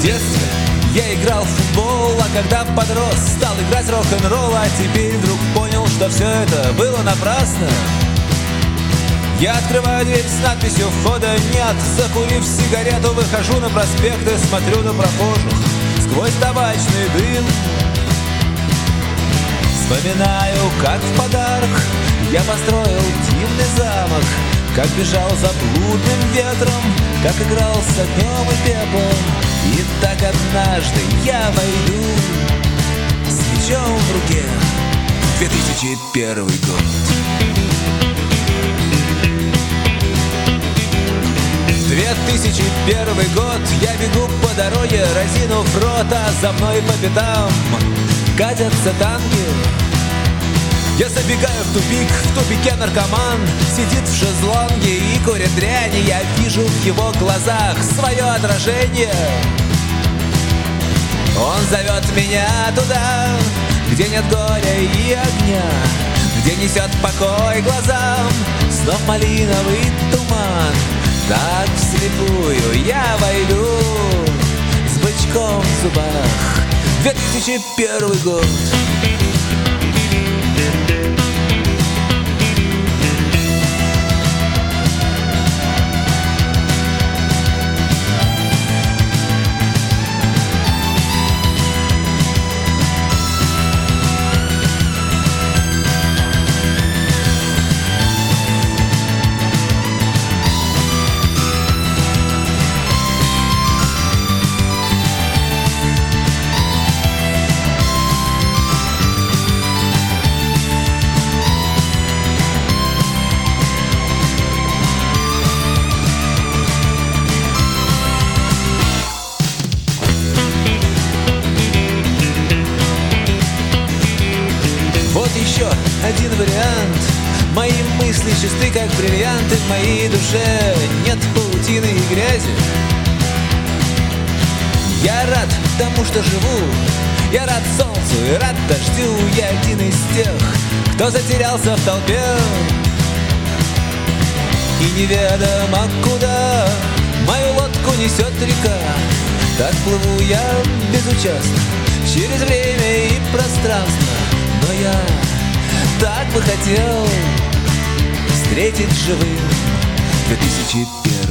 детстве я играл в футбол, а когда подрос, стал играть рок-н-ролл, а теперь вдруг понял, что все это было напрасно. Я открываю дверь с надписью «Входа нет». Закурив сигарету, выхожу на проспект и смотрю на прохожих сквозь табачный дым. Вспоминаю, как в подарок я построил дивный замок, как бежал за блудным ветром, как играл с огнем и пеплом. И так однажды я войду с мечом в руке. 2001 год. 2001 год. Я бегу по дороге, разинув рот, а за мной по пятам катятся танки. Я забегаю в тупике наркоман сидит в шезлонге и курит дрянь. Я вижу в его глазах свое отражение. Он зовет меня туда, где нет горя и огня, где несет покой глазам снов малиновый туман. Так вслепую я войду с бычком в зубах. 2001 год. Один вариант. Мои мысли чисты, как бриллианты. В моей душе нет паутины и грязи. Я рад тому, что живу. Я рад солнцу и рад дождю. Я один из тех, кто затерялся в толпе. И неведомо куда мою лодку несет река. Так плыву я безучастно через время и пространство. Но я так бы хотел встретить живым 2001